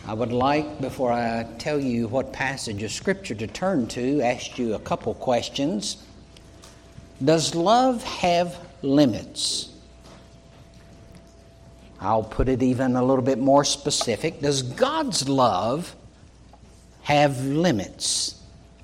I would like, before I tell you what passage of Scripture to turn to, ask you a couple questions. Does love have limits? I'll put it even a little bit more specific. Does God's love have limits?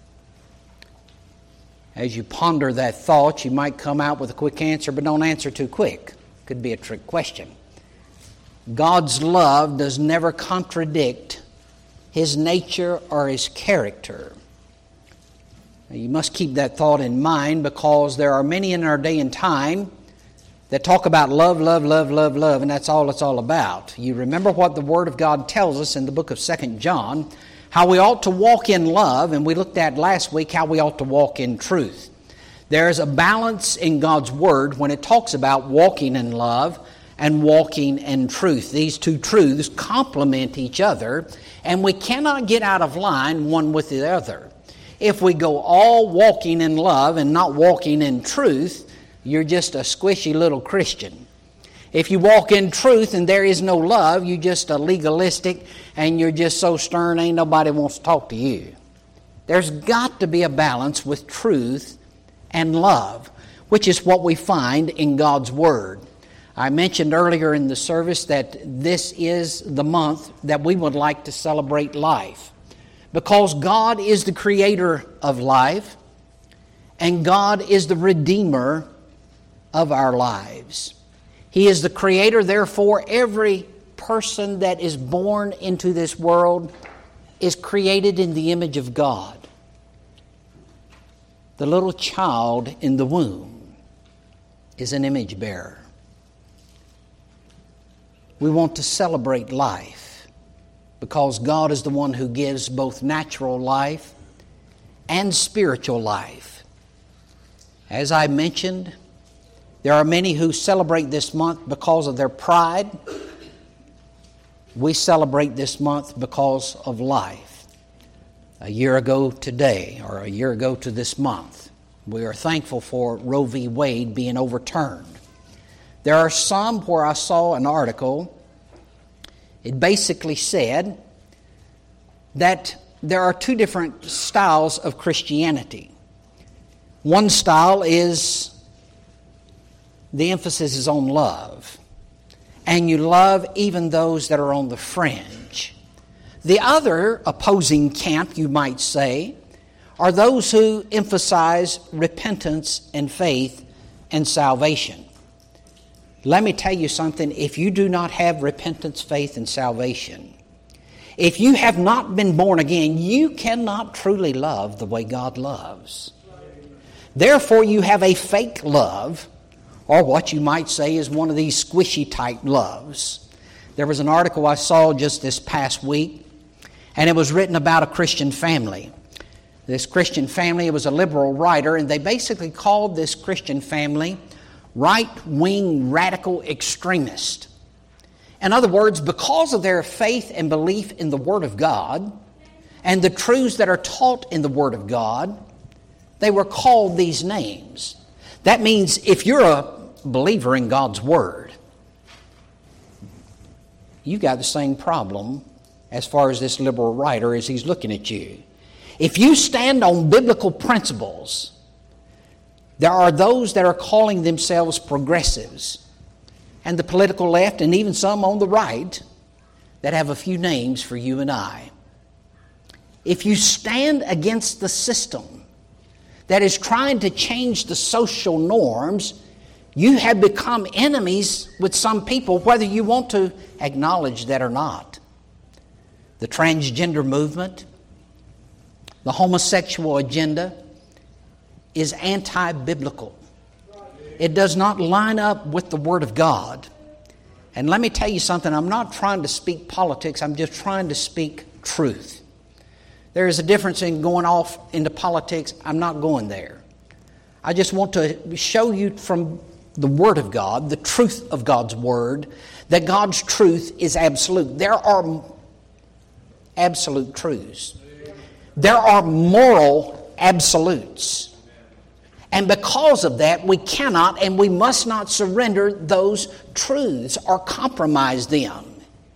As you ponder that thought, you might come out with a quick answer, but don't answer too quick. Could be a trick question. God's love does never contradict His nature or His character. Now, you must keep that thought in mind, because there are many in our day and time that talk about love, and that's all it's all about. You remember what the Word of God tells us in the book of 2 John, how we ought to walk in love, and we looked at last week how we ought to walk in truth. There's a balance in God's Word when it talks about walking in love and walking in truth. These two truths complement each other, and we cannot get out of line one with the other. If we go all walking in love and not walking in truth, you're just a squishy little Christian. If you walk in truth and there is no love, you're just a legalistic, and you're just so stern ain't nobody wants to talk to you. There's got to be a balance with truth and love, which is what we find in God's Word. I mentioned earlier in the service that this is the month that we would like to celebrate life, because God is the creator of life and God is the redeemer of our lives. He is the creator, therefore every person that is born into this world is created in the image of God. The little child in the womb is an image bearer. We want to celebrate life because God is the one who gives both natural life and spiritual life. As I mentioned, there are many who celebrate this month because of their pride. We celebrate this month because of life. A year ago today, or a year ago to this month, we are thankful for Roe v. Wade being overturned. There are some where I saw an article. It basically said that there are two different styles of Christianity. One style is the emphasis is on love, and you love even those that are on the fringe. The other opposing camp, you might say, are those who emphasize repentance and faith and salvation. Let me tell you something. If you do not have repentance, faith, and salvation, if you have not been born again, you cannot truly love the way God loves. Therefore, you have a fake love, or what you might say is one of these squishy type loves. There was an article I saw just this past week, and it was written about a Christian family. This Christian family, it was a liberal writer, and they basically called this Christian family right-wing radical extremist. In other words, because of their faith and belief in the Word of God and the truths that are taught in the Word of God, they were called these names. That means if you're a believer in God's Word, you got the same problem as far as this liberal writer as he's looking at you. If you stand on biblical principles, there are those that are calling themselves progressives, and the political left, and even some on the right, that have a few names for you and I. If you stand against the system that is trying to change the social norms, you have become enemies with some people, whether you want to acknowledge that or not. The transgender movement, the homosexual agenda, is anti-biblical. It does not line up with the Word of God. And let me tell you something, I'm not trying to speak politics, I'm just trying to speak truth. There is a difference in going off into politics. I'm not going there. I just want to show you from the Word of God, the truth of God's Word, that God's truth is absolute. There are absolute truths. There are moral absolutes. And because of that, we cannot and we must not surrender those truths or compromise them.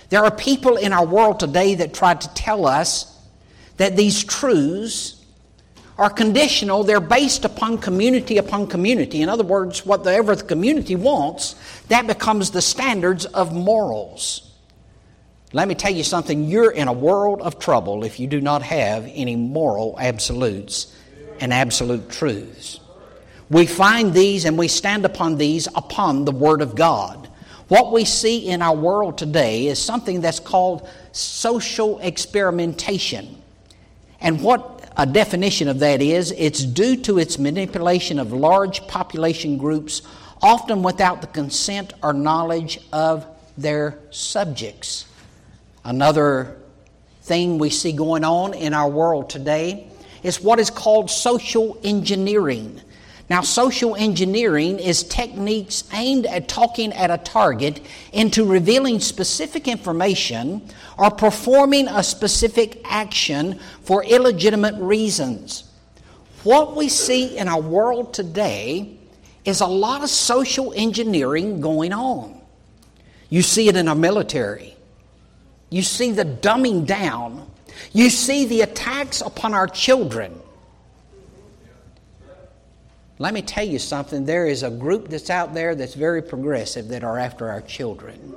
There are people in our world today that try to tell us that these truths are conditional. They're based upon community. In other words, whatever the community wants, that becomes the standards of morals. Let me tell you something. You're in a world of trouble if you do not have any moral absolutes and absolute truths. We find these and we stand upon these upon the Word of God. What we see in our world today is something that's called social experimentation. And what a definition of that is, it's due to its manipulation of large population groups, often without the consent or knowledge of their subjects. Another thing we see going on in our world today is what is called social engineering. Now, social engineering is techniques aimed at talking at a target into revealing specific information or performing a specific action for illegitimate reasons. What we see in our world today is a lot of social engineering going on. You see it in our military. You see the dumbing down. You see the attacks upon our children. Let me tell you something. There is a group that's out there that's very progressive that are after our children.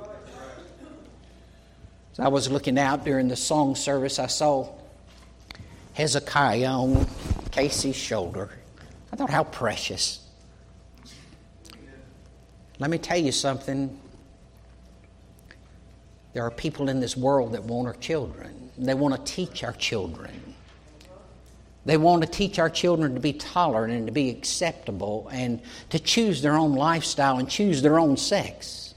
As I was looking out during the song service, I saw Hezekiah on Casey's shoulder. I thought, how precious. Let me tell you something. There are people in this world that want our children. They want to teach our children. They want to teach our children to be tolerant and to be acceptable and to choose their own lifestyle and choose their own sex.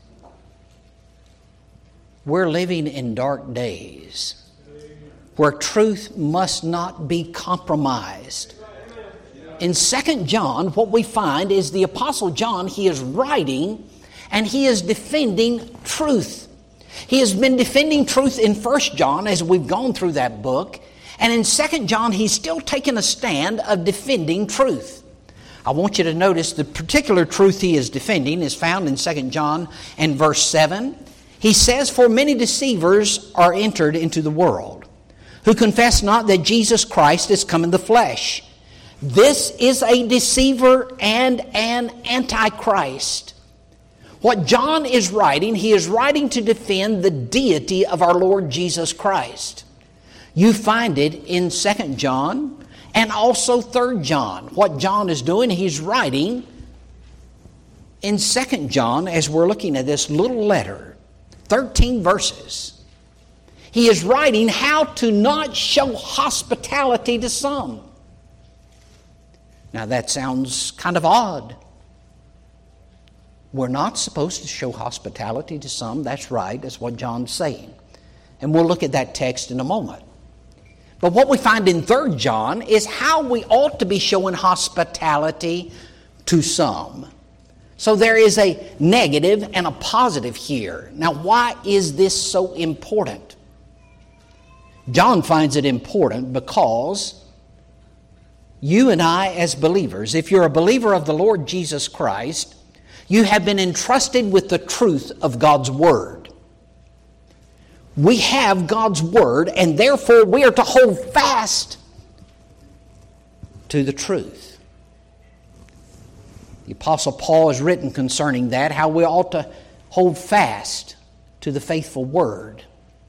We're living in dark days where truth must not be compromised. In 2 John, what we find is the Apostle John, he is writing and he is defending truth. He has been defending truth in 1 John as we've gone through that book. And in 2 John, he's still taking a stand of defending truth. I want you to notice the particular truth he is defending is found in 2 John and verse 7. He says, "For many deceivers are entered into the world, who confess not that Jesus Christ is come in the flesh. This is a deceiver and an antichrist." What John is writing, he is writing to defend the deity of our Lord Jesus Christ. You find it in 2 John and also 3 John. What John is doing, he's writing in 2 John, as we're looking at this little letter, 13 verses. He is writing how to not show hospitality to some. Now that sounds kind of odd. We're not supposed to show hospitality to some. That's right. That's what John's saying. And we'll look at that text in a moment. But what we find in 3 John is how we ought to be showing hospitality to some. So there is a negative and a positive here. Now, why is this so important? John finds it important because you and I as believers, if you're a believer of the Lord Jesus Christ, you have been entrusted with the truth of God's Word. We have God's Word, and therefore we are to hold fast to the truth. The Apostle Paul has written concerning that, how we ought to hold fast to the faithful Word.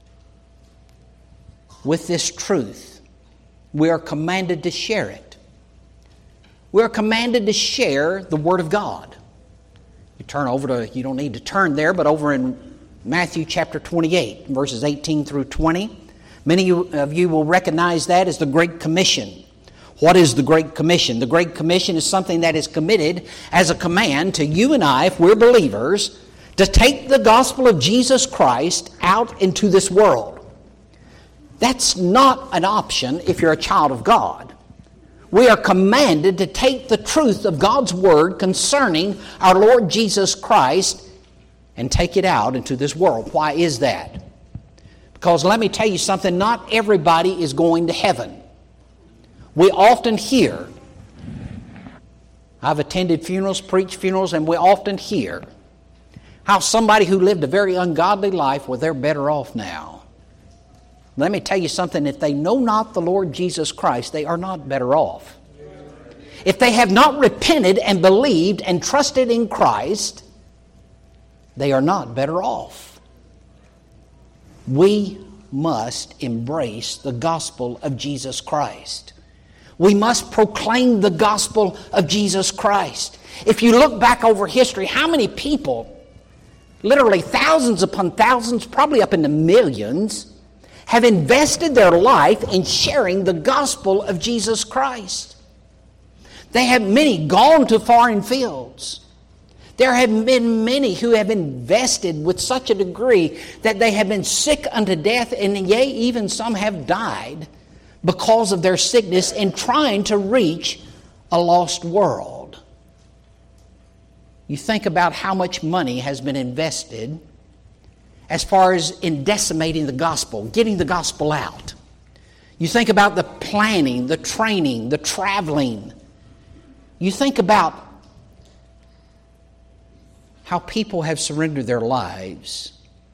With this truth, we are commanded to share it. We are commanded to share the Word of God. You don't need to turn there, but over in Matthew chapter 28, verses 18 through 20. Many of you will recognize that as the Great Commission. What is the Great Commission? The Great Commission is something that is committed as a command to you and I, if we're believers, to take the gospel of Jesus Christ out into this world. That's not an option if you're a child of God. We are commanded to take the truth of God's Word concerning our Lord Jesus Christ and take it out into this world. Why is that? Because let me tell you something, not everybody is going to heaven. We often hear, I've attended funerals, preached funerals, and we often hear How somebody who lived a very ungodly life, well, they're better off now. Let me tell you something. If they know not the Lord Jesus Christ, they are not better off. If they have not repented and believed and trusted in Christ, they are not better off. We must embrace the gospel of Jesus Christ. We must proclaim the gospel of Jesus Christ. If you look back over history, how many people, literally thousands upon thousands, probably up in the millions, have invested their life in sharing the gospel of Jesus Christ? They have many gone to foreign fields. There have been many who have invested with such a degree that they have been sick unto death, and yea, even some have died because of their sickness in trying to reach a lost world. You think about how much money has been invested as far as in decimating the gospel, getting the gospel out. You think about the planning, the training, the traveling. You think about how people have surrendered their lives.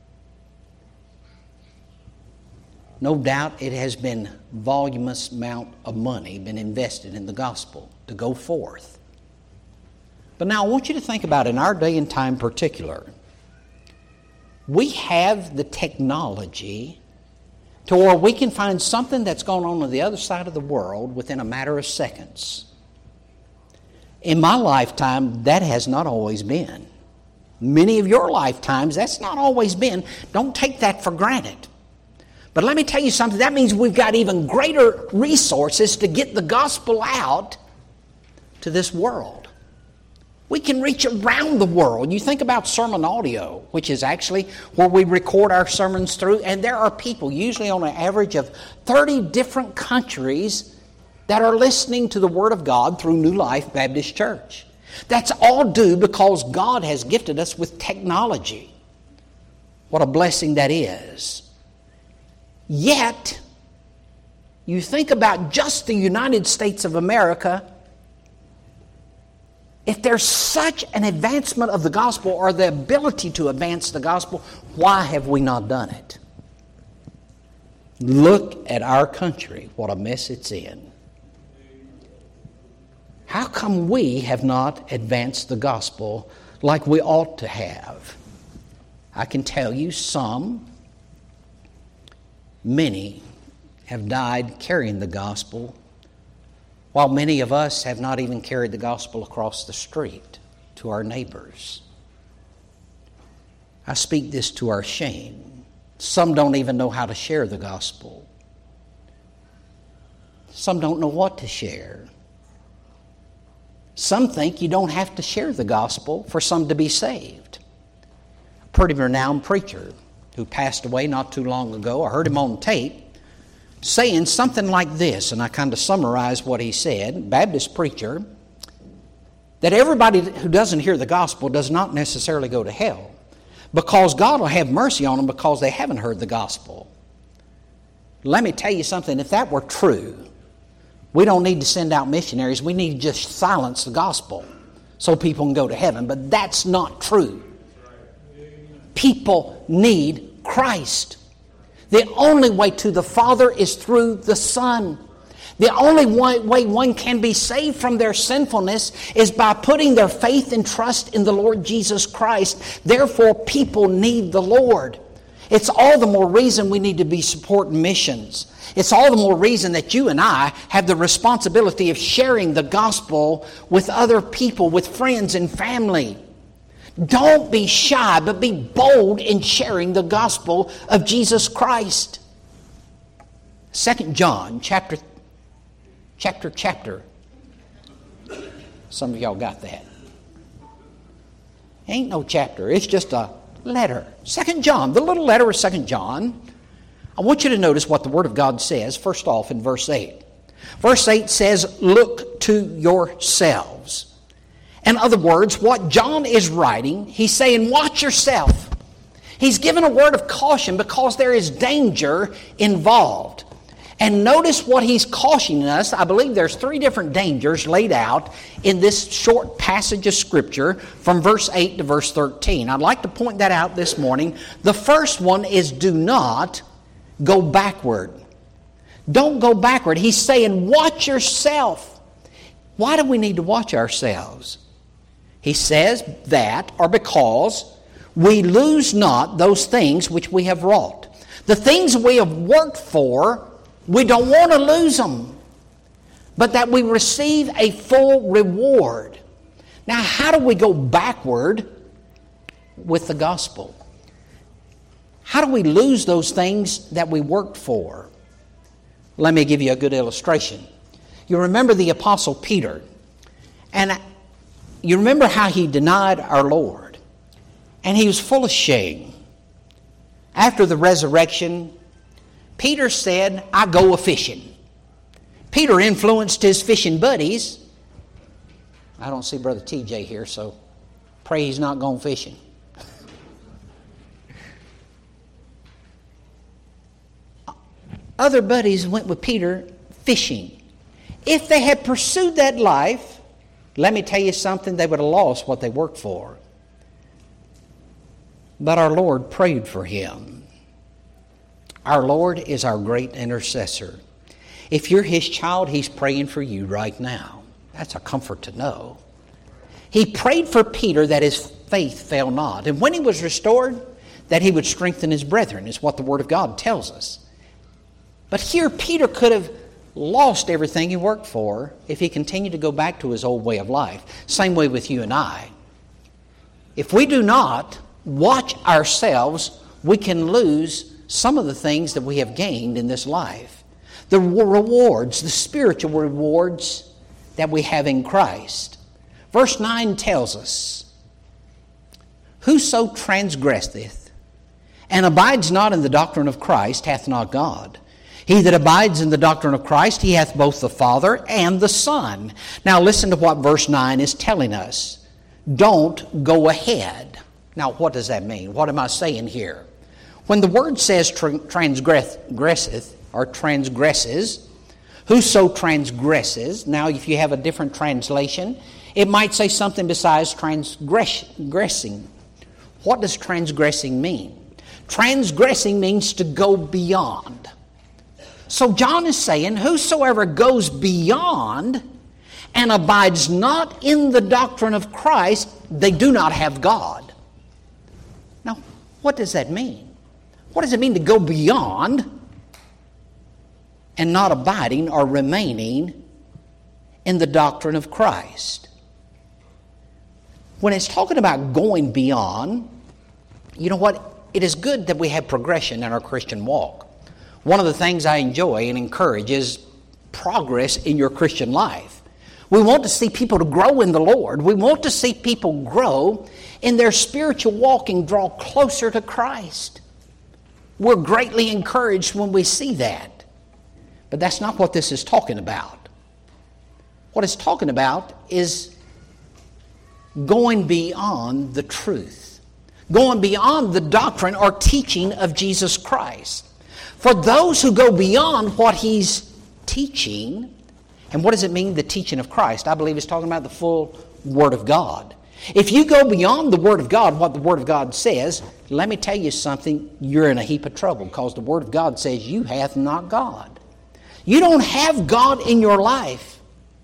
No doubt it has been voluminous amount of money been invested in the gospel to go forth. But now I want you to think about in our day and time particular, we have the technology to where we can find something that's going on the other side of the world within a matter of seconds. In my lifetime, that has not always been. Many of your lifetimes, that's not always been. Don't take that for granted. But let me tell you something. That means we've got even greater resources to get the gospel out to this world. We can reach around the world. You think about sermon audio, which is actually where we record our sermons through, and there are people, usually on an average of 30 different countries, that are listening to the Word of God through New Life Baptist Church. That's all due because God has gifted us with technology. What a blessing that is. Yet, you think about just the United States of America, if there's such an advancement of the gospel or the ability to advance the gospel, why have we not done it? Look at our country, what a mess it's in. How come we have not advanced the gospel like we ought to have? I can tell you many have died carrying the gospel, while many of us have not even carried the gospel across the street to our neighbors. I speak this to our shame. Some don't even know how to share the gospel. Some don't know what to share. Some think you don't have to share the gospel for some to be saved. A pretty renowned preacher who passed away not too long ago, I heard him on tape saying something like this, and I kind of summarize what he said, Baptist preacher, that everybody who doesn't hear the gospel does not necessarily go to hell, because God will have mercy on them because they haven't heard the gospel. Let me tell you something, if that were true, we don't need to send out missionaries. We need to just silence the gospel so people can go to heaven. But that's not true. People need Christ. The only way to the Father is through the Son. The only way one can be saved from their sinfulness is by putting their faith and trust in the Lord Jesus Christ. Therefore, people need the Lord. It's all the more reason we need to be supporting missions. It's all the more reason that you and I have the responsibility of sharing the gospel with other people, with friends and family. Don't be shy, but be bold in sharing the gospel of Jesus Christ. 2 John, chapter. Some of y'all got that. Ain't no chapter, it's just a letter. 2 John, the little letter of 2 John. I want you to notice what the Word of God says, first off in verse 8. Verse 8 says, look to yourselves. In other words, what John is writing, he's saying, watch yourself. He's given a word of caution because there is danger involved. And notice what he's cautioning us. I believe there's 3 different dangers laid out in this short passage of Scripture from verse 8 to verse 13. I'd like to point that out this morning. The first one is do not go backward. Don't go backward. He's saying watch yourself. Why do we need to watch ourselves? He says that, or because we lose not those things which we have wrought. The things we have worked for, we don't want to lose them, but that we receive a full reward. Now, how do we go backward with the gospel? How do we lose those things that we worked for? Let me give you a good illustration. You remember the Apostle Peter, and you remember how he denied our Lord, and he was full of shame. After the resurrection, Peter said, I go a-fishing. Peter influenced his fishing buddies. I don't see Brother TJ here, so pray he's not gone fishing. Other buddies went with Peter fishing. If they had pursued that life, let me tell you something, they would have lost what they worked for. But our Lord prayed for him. Our Lord is our great intercessor. If you're His child, He's praying for you right now. That's a comfort to know. He prayed for Peter that his faith fail not. And when he was restored, that he would strengthen his brethren, is what the Word of God tells us. But here Peter could have lost everything he worked for if he continued to go back to his old way of life. Same way with you and I. If we do not watch ourselves, we can lose some of the things that we have gained in this life. The rewards, the spiritual rewards that we have in Christ. Verse 9 tells us, whoso transgresseth and abides not in the doctrine of Christ hath not God. He that abides in the doctrine of Christ, he hath both the Father and the Son. Now listen to what verse 9 is telling us. Don't go ahead. Now what does that mean? What am I saying here? When the word says transgresseth or transgresses, whoso transgresses, now if you have a different translation, it might say something besides transgressing. What does transgressing mean? Transgressing means to go beyond. So John is saying, whosoever goes beyond and abides not in the doctrine of Christ, they do not have God. Now, what does that mean? What does it mean to go beyond and not abiding or remaining in the doctrine of Christ? When it's talking about going beyond, you know what? It is good that we have progression in our Christian walk. One of the things I enjoy and encourage is progress in your Christian life. We want to see people to grow in the Lord. We want to see people grow in their spiritual walk and draw closer to Christ. We're greatly encouraged when we see that. But that's not what this is talking about. What it's talking about is going beyond the truth. Going beyond the doctrine or teaching of Jesus Christ. For those who go beyond what He's teaching, and what does it mean, the teaching of Christ? I believe it's talking about the full Word of God. If you go beyond the Word of God, what the Word of God says, let me tell you something, you're in a heap of trouble, because the Word of God says you hath not God. You don't have God in your life.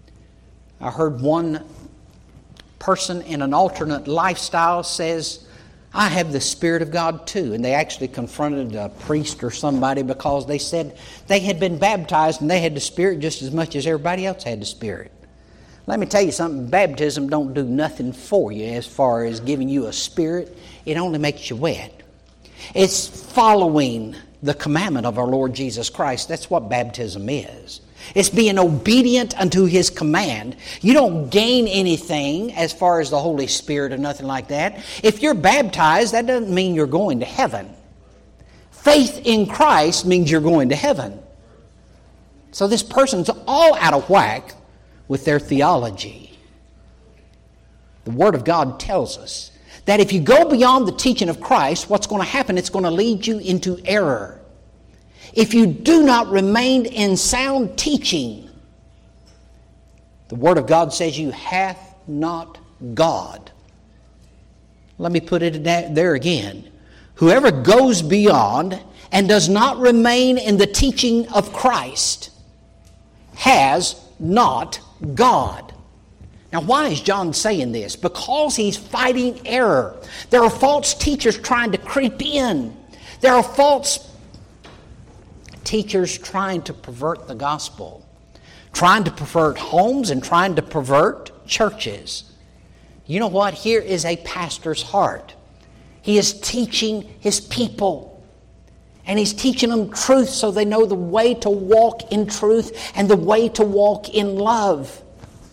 I heard one person in an alternate lifestyle says, I have the Spirit of God too. And they actually confronted a priest or somebody because they said they had been baptized and they had the Spirit just as much as everybody else had the Spirit. Let me tell you something, baptism don't do nothing for you as far as giving you a spirit. It only makes you wet. It's following the commandment of our Lord Jesus Christ. That's what baptism is. It's being obedient unto His command. You don't gain anything as far as the Holy Spirit or nothing like that. If you're baptized, that doesn't mean you're going to heaven. Faith in Christ means you're going to heaven. So this person's all out of whack with their theology. The Word of God tells us that if you go beyond the teaching of Christ, what's going to happen? It's going to lead you into error. if you do not remain in sound teaching, the Word of God says you hath not God. Let me put it there again. Whoever goes beyond and does not remain in the teaching of Christ has not God. Now, why is John saying this? Because he's fighting error. There are false teachers trying to creep in. There are false teachers trying to pervert the gospel, trying to pervert homes and trying to pervert churches. You know what? Here is a pastor's heart. He is teaching his people. And he's teaching them truth so they know the way to walk in truth and the way to walk in love.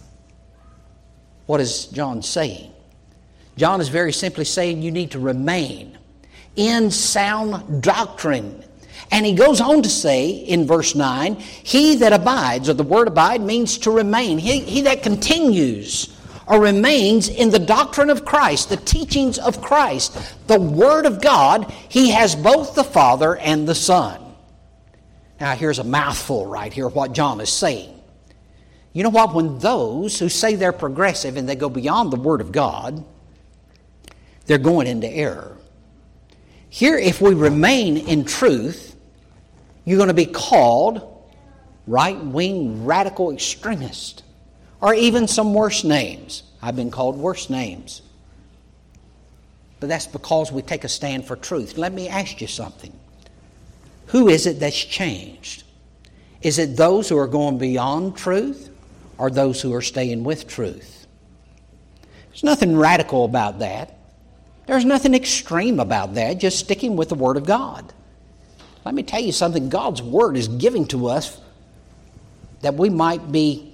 What is John saying? John is very simply saying you need to remain in sound doctrine. And he goes on to say in verse 9, he that abides, or the word abide means to remain. He that continues or remains in the doctrine of Christ, the teachings of Christ, the Word of God, he has both the Father and the Son. Now here's a mouthful right here, what John is saying. You know what? When those who say they're progressive and they go beyond the Word of God, they're going into error. Here, if we remain in truth, you're going to be called right-wing radical extremist, or even some worse names. I've been called worse names. But that's because we take a stand for truth. Let me ask you something. Who is it that's changed? Is it those who are going beyond truth or those who are staying with truth? There's nothing radical about that. There's nothing extreme about that, just sticking with the Word of God. Let me tell you something. God's Word is giving to us that we might be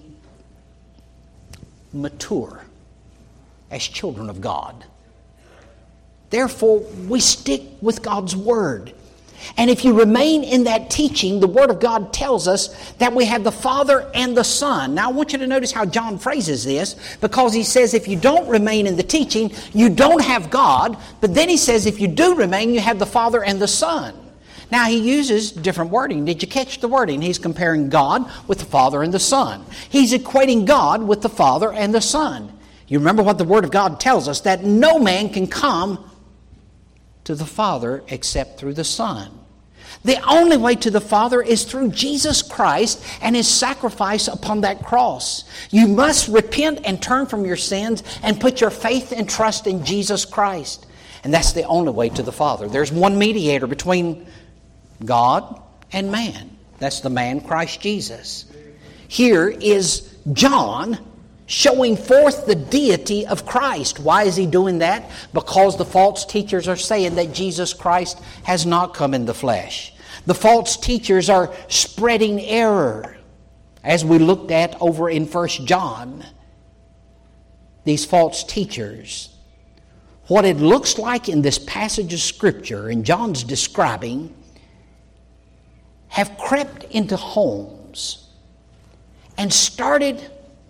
mature as children of God. Therefore, we stick with God's Word. And if you remain in that teaching, the Word of God tells us that we have the Father and the Son. Now, I want you to notice how John phrases this, because he says if you don't remain in the teaching, you don't have God. But then he says if you do remain, you have the Father and the Son. Now, he uses different wording. Did you catch the wording? He's comparing God with the Father and the Son. He's equating God with the Father and the Son. You remember what the Word of God tells us, that no man can come to the Father except through the Son. The only way to the Father is through Jesus Christ and His sacrifice upon that cross. You must repent and turn from your sins and put your faith and trust in Jesus Christ. And that's the only way to the Father. There's one mediator between God and man. That's the man, Christ Jesus. Here is John showing forth the deity of Christ. Why is he doing that? Because the false teachers are saying that Jesus Christ has not come in the flesh. The false teachers are spreading error. As we looked at over in 1 John, these false teachers, what it looks like in this passage of Scripture, and John's describing, have crept into homes and started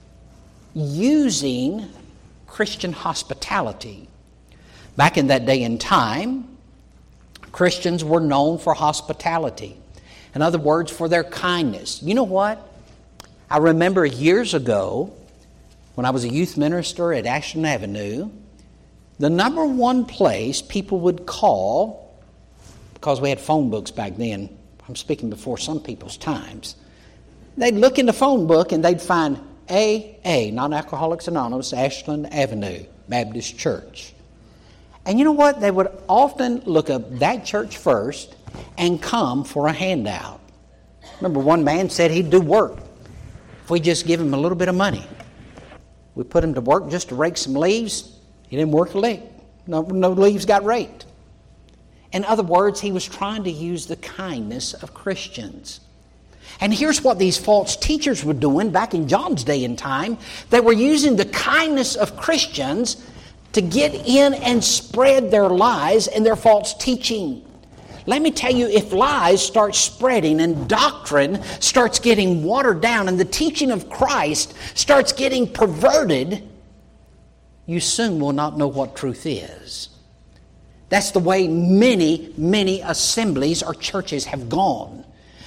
using Christian hospitality. Back in that day and time, Christians were known for hospitality. In other words, for their kindness. You know what? I remember years ago, when I was a youth minister at Ashland Avenue, the number one place people would call, because we had phone books back then, I'm speaking before some people's times, they'd look in the phone book and they'd find AA, Non-Alcoholics Anonymous, Ashland Avenue Baptist Church. And you know what? They would often look up that church first and come for a handout. Remember, one man said he'd do work if we just give him a little bit of money. We put him to work just to rake some leaves. He didn't work a lick. No leaves got raked. In other words, he was trying to use the kindness of Christians. And here's what these false teachers were doing back in John's day and time. They were using the kindness of Christians to get in and spread their lies and their false teaching. Let me tell you, if lies start spreading and doctrine starts getting watered down and the teaching of Christ starts getting perverted, you soon will not know what truth is. That's the way many assemblies or churches have gone.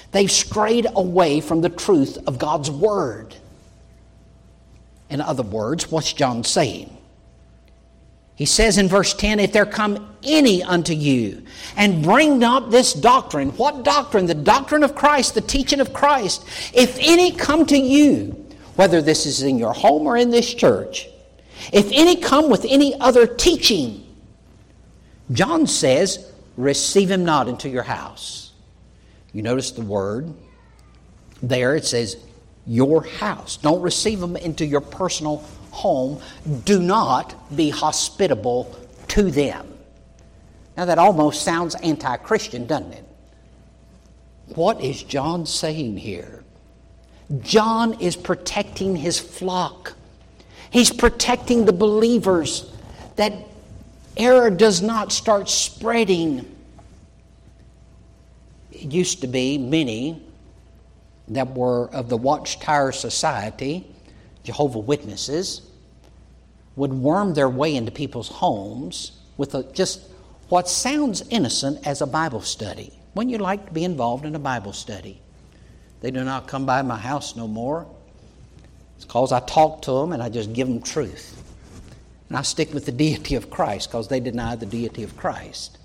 They've strayed away from the truth of God's Word. In other words, what's John saying? He says in verse 10, if there come any unto you and bring not this doctrine. What doctrine? The doctrine of Christ, the teaching of Christ. If any come to you, whether this is in your home or in this church, if any come with any other teaching, John says, receive him not into your house. You notice the word there, it says your house. Don't receive them into your personal home. Do not be hospitable to them. Now that almost sounds anti-Christian, doesn't it? What is John saying here? John is protecting his flock. He's protecting the believers that error does not start spreading. It used to be many that were of the Watchtower Society, Jehovah's Witnesses, would worm their way into people's homes with just what sounds innocent as a Bible study. Wouldn't you like to be involved in a Bible study? They do not come by my house no more. It's because I talk to them and I just give them truth. And I stick with the deity of Christ because they deny the deity of Christ.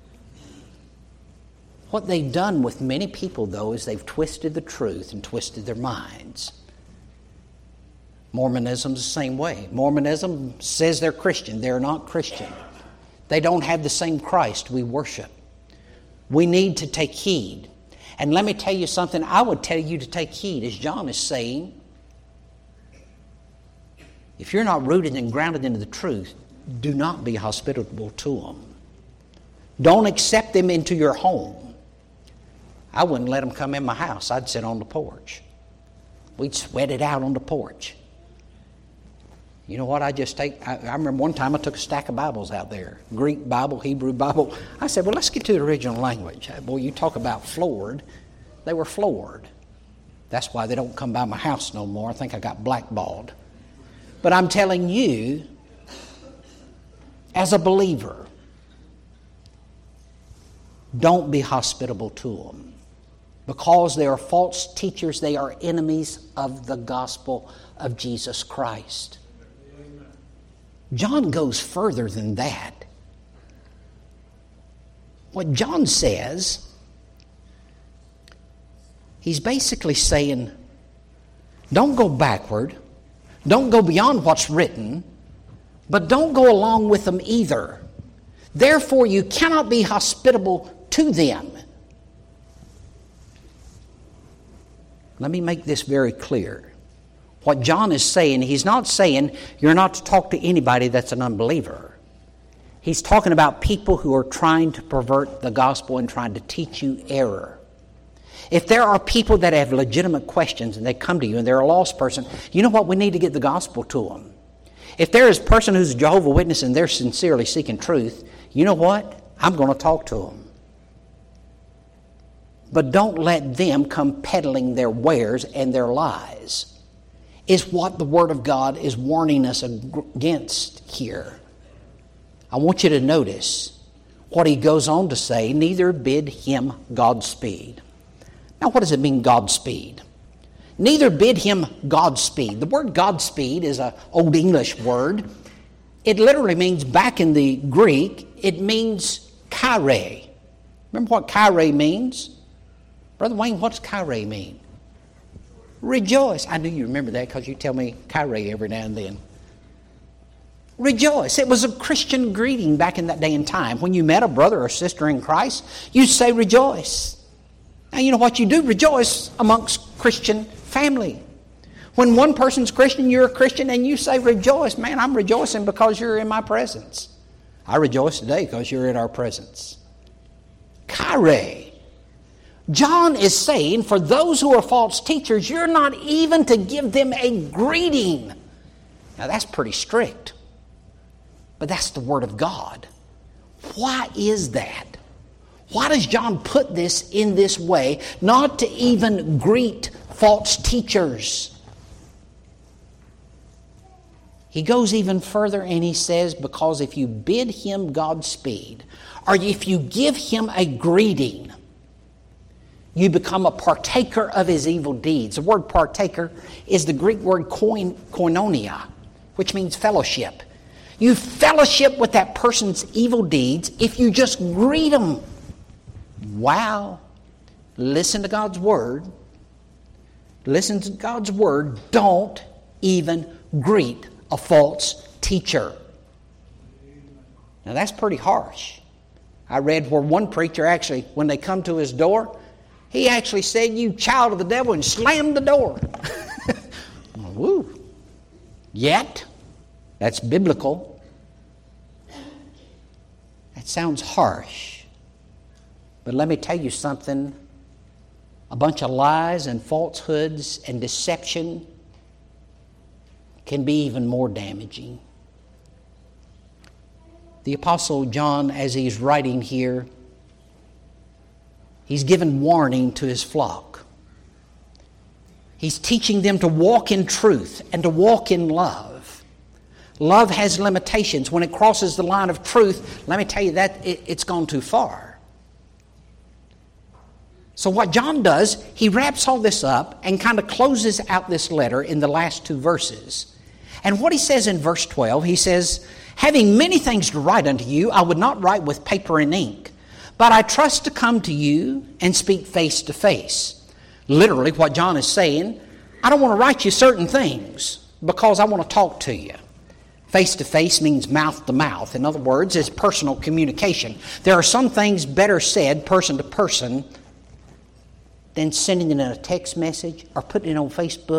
What they've done with many people, though, is they've twisted the truth and twisted their minds. Mormonism's the same way. Mormonism says they're Christian. They're not Christian. They don't have the same Christ we worship. We need to take heed. And let me tell you something. I would tell you to take heed, as John is saying. If you're not rooted and grounded into the truth, do not be hospitable to them. Don't accept them into your home. I wouldn't let them come in my house. I'd sit on the porch. We'd sweat it out on the porch. You know what I remember one time I took a stack of Bibles out there. Greek Bible, Hebrew Bible. I said, well, let's get to the original language. Boy, you talk about floored. They were floored. That's why they don't come by my house no more. I think I got blackballed. But I'm telling you, as a believer, don't be hospitable to them. Because they are false teachers, they are enemies of the gospel of Jesus Christ. John goes further than that. What John says, he's basically saying, don't go backward, don't go beyond what's written, but don't go along with them either. Therefore, you cannot be hospitable to them. Let me make this very clear. What John is saying, he's not saying you're not to talk to anybody that's an unbeliever. He's talking about people who are trying to pervert the gospel and trying to teach you error. If there are people that have legitimate questions and they come to you and they're a lost person, you know what? We need to get the gospel to them. If there is a person who's a Jehovah's Witness and they're sincerely seeking truth, you know what? I'm going to talk to them. But don't let them come peddling their wares and their lies, is what the Word of God is warning us against here. I want you to notice what he goes on to say, neither bid him Godspeed. Now, what does it mean, Godspeed? Neither bid him Godspeed. The word Godspeed is an Old English word. It literally means, back in the Greek, it means Kyrie. Remember what Kyrie means? Brother Wayne, what does Kyrie mean? Rejoice. I knew you remember that because you tell me Kyrie every now and then. Rejoice. It was a Christian greeting back in that day and time. When you met a brother or sister in Christ, you say rejoice. Now you know what you do? Rejoice amongst Christian family. When one person's Christian, you're a Christian, and you say rejoice. Man, I'm rejoicing because you're in my presence. I rejoice today because you're in our presence. Kyrie. John is saying, for those who are false teachers, you're not even to give them a greeting. Now that's pretty strict. But that's the Word of God. Why is that? Why does John put this in this way, not to even greet false teachers? He goes even further and he says, because if you bid him Godspeed, or if you give him a greeting, You become a partaker of his evil deeds. The word partaker is the Greek word koinonia, which means fellowship. You fellowship with that person's evil deeds if you just greet them. Wow. Listen to God's Word. Listen to God's Word. Don't even greet a false teacher. Now that's pretty harsh. I read where one preacher actually, when they come to his door, he actually said, "You child of the devil," and slammed the door. Woo. Yet, that's biblical. That sounds harsh. But let me tell you something. A bunch of lies and falsehoods and deception can be even more damaging. The Apostle John, as he's writing here, he's given warning to his flock. He's teaching them to walk in truth and to walk in love. Love has limitations. When it crosses the line of truth, let me tell you that it's gone too far. So what John does, he wraps all this up and kind of closes out this letter in the last two verses. And what he says in verse 12, he says, "Having many things to write unto you, I would not write with paper and ink, but I trust to come to you and speak face to face." Literally, what John is saying, I don't want to write you certain things because I want to talk to you. Face to face means mouth to mouth. In other words, it's personal communication. There are some things better said person to person than sending it in a text message or putting it on Facebook.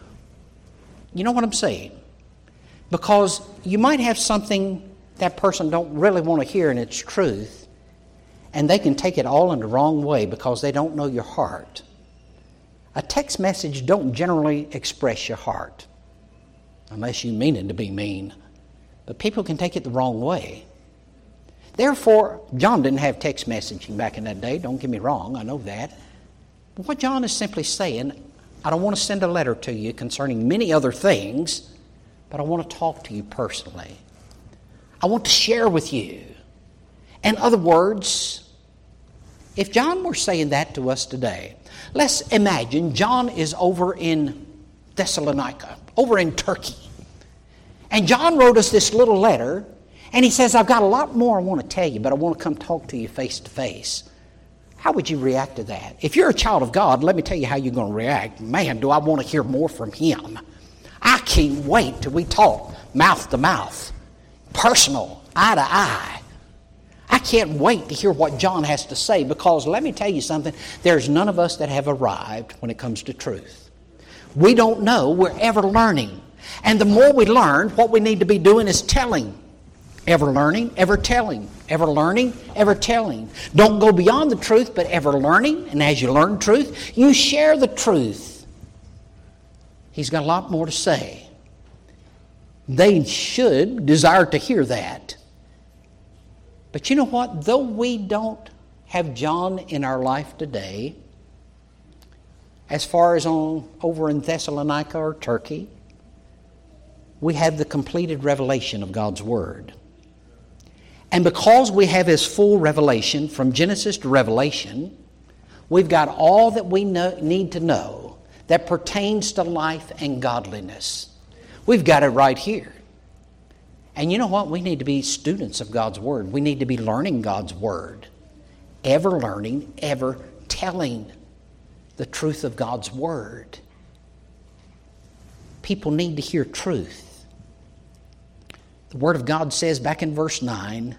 You know what I'm saying? Because you might have something that person don't really want to hear and it's truth, and they can take it all in the wrong way because they don't know your heart. A text message don't generally express your heart unless you mean it to be mean. But people can take it the wrong way. Therefore, John didn't have text messaging back in that day. Don't get me wrong, I know that. But what John is simply saying, I don't want to send a letter to you concerning many other things, but I want to talk to you personally. I want to share with you. In other words, if John were saying that to us today, let's imagine John is over in Thessalonica, over in Turkey. And John wrote us this little letter, and he says, "I've got a lot more I want to tell you, but I want to come talk to you face to face." How would you react to that? If you're a child of God, let me tell you how you're going to react. Man, do I want to hear more from him. I can't wait till we talk mouth to mouth, personal, eye to eye. I can't wait to hear what John has to say because let me tell you something, there's none of us that have arrived when it comes to truth. We don't know, we're ever learning. And the more we learn, what we need to be doing is telling. Ever learning, ever telling. Ever learning, ever telling. Don't go beyond the truth, but ever learning. And as you learn truth, you share the truth. He's got a lot more to say. They should desire to hear that. But you know what? Though we don't have John in our life today, as far as over in Thessalonica or Turkey, we have the completed revelation of God's Word. And because we have His full revelation from Genesis to Revelation, we've got all that we need to know that pertains to life and godliness. We've got it right here. And you know what? We need to be students of God's Word. We need to be learning God's Word. Ever learning, ever telling the truth of God's Word. People need to hear truth. The Word of God says back in verse 9,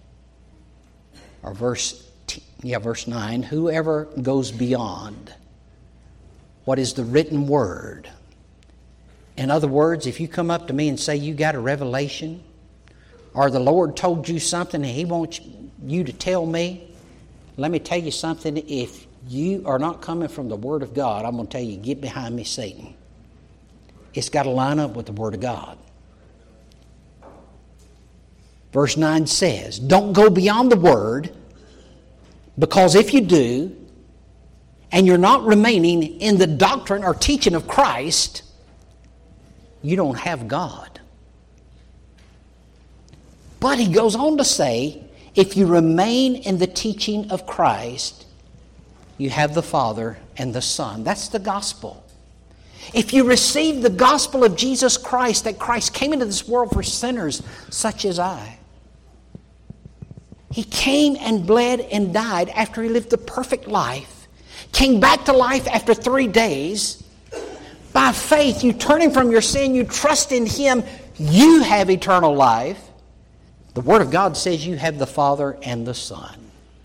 or verse 9, whoever goes beyond what is the written Word. In other words, if you come up to me and say you got a revelation, or the Lord told you something and He wants you to tell me, let me tell you something, if you are not coming from the Word of God, I'm going to tell you, get behind me, Satan. It's got to line up with the Word of God. Verse 9 says, don't go beyond the Word, because if you do, and you're not remaining in the doctrine or teaching of Christ, you don't have God. But he goes on to say, if you remain in the teaching of Christ, you have the Father and the Son. That's the gospel. If you receive the gospel of Jesus Christ, that Christ came into this world for sinners such as I. He came and bled and died after He lived the perfect life. Came back to life after 3 days. By faith, you turn Him from your sin, you trust in Him, you have eternal life. The Word of God says you have the Father and the Son.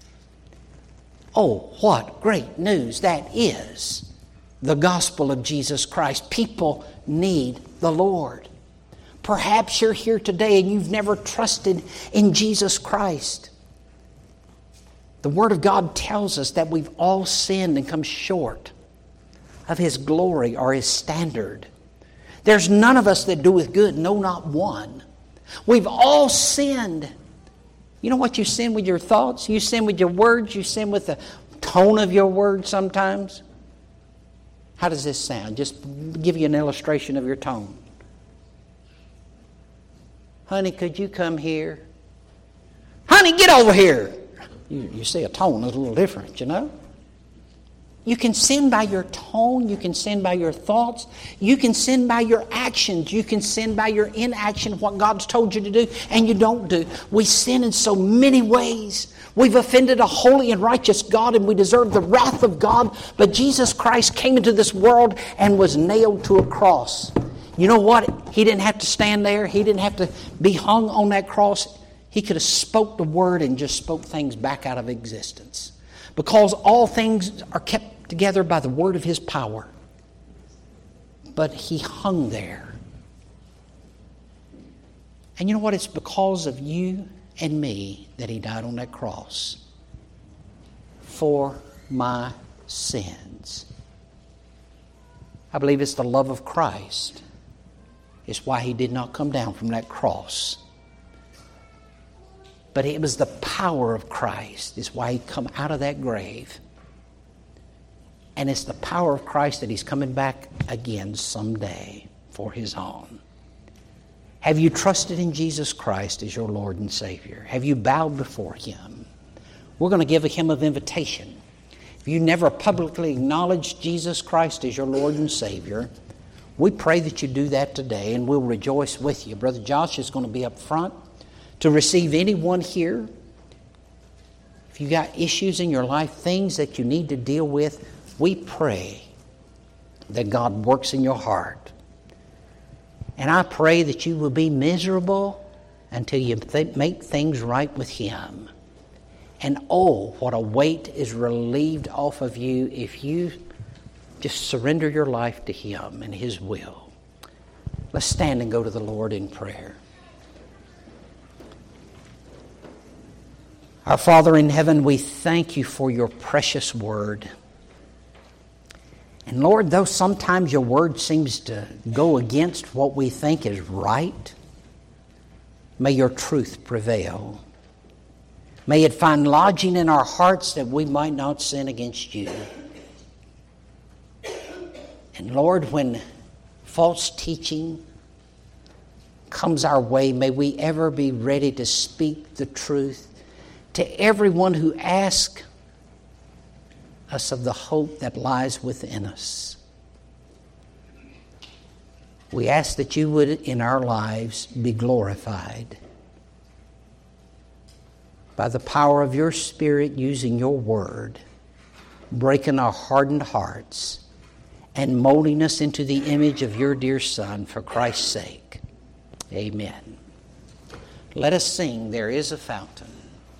Oh, what great news that is. The gospel of Jesus Christ. People need the Lord. Perhaps you're here today and you've never trusted in Jesus Christ. The Word of God tells us that we've all sinned and come short of His glory or His standard. There's none of us that doeth good, no, not one. We've all sinned. You know what you sin with your thoughts? You sin with your words. You sin with the tone of your words sometimes. How does this sound? Just give you an illustration of your tone. Honey, could you come here? Honey, get over here. You see a tone is a little different, you know. You can sin by your tone. You can sin by your thoughts. You can sin by your actions. You can sin by your inaction, what God's told you to do and you don't do. We sin in so many ways. We've offended a holy and righteous God and we deserve the wrath of God. But Jesus Christ came into this world and was nailed to a cross. You know what? He didn't have to stand there. He didn't have to be hung on that cross. He could have spoke the word and just spoke things back out of existence. Because all things are kept together by the word of His power. But He hung there. And you know what? It's because of you and me that He died on that cross. For my sins. I believe it's the love of Christ. It's why He did not come down from that cross. But it was the power of Christ. It's why He come out of that grave. And it's the power of Christ that He's coming back again someday for His own. Have you trusted in Jesus Christ as your Lord and Savior? Have you bowed before Him? We're going to give a hymn of invitation. If you never publicly acknowledged Jesus Christ as your Lord and Savior, we pray that you do that today and we'll rejoice with you. Brother Josh is going to be up front to receive anyone here. If you got issues in your life, things that you need to deal with, we pray that God works in your heart. And I pray that you will be miserable until you make things right with Him. And oh, what a weight is relieved off of you if you just surrender your life to Him and His will. Let's stand and go to the Lord in prayer. Our Father in heaven, we thank You for Your precious word. And Lord, though sometimes Your word seems to go against what we think is right, may Your truth prevail. May it find lodging in our hearts that we might not sin against You. And Lord, when false teaching comes our way, may we ever be ready to speak the truth to everyone who asks us of the hope that lies within us. We ask that You would in our lives be glorified by the power of Your Spirit using Your word, breaking our hardened hearts and molding us into the image of Your dear Son for Christ's sake. Amen. Let us sing, There is a Fountain.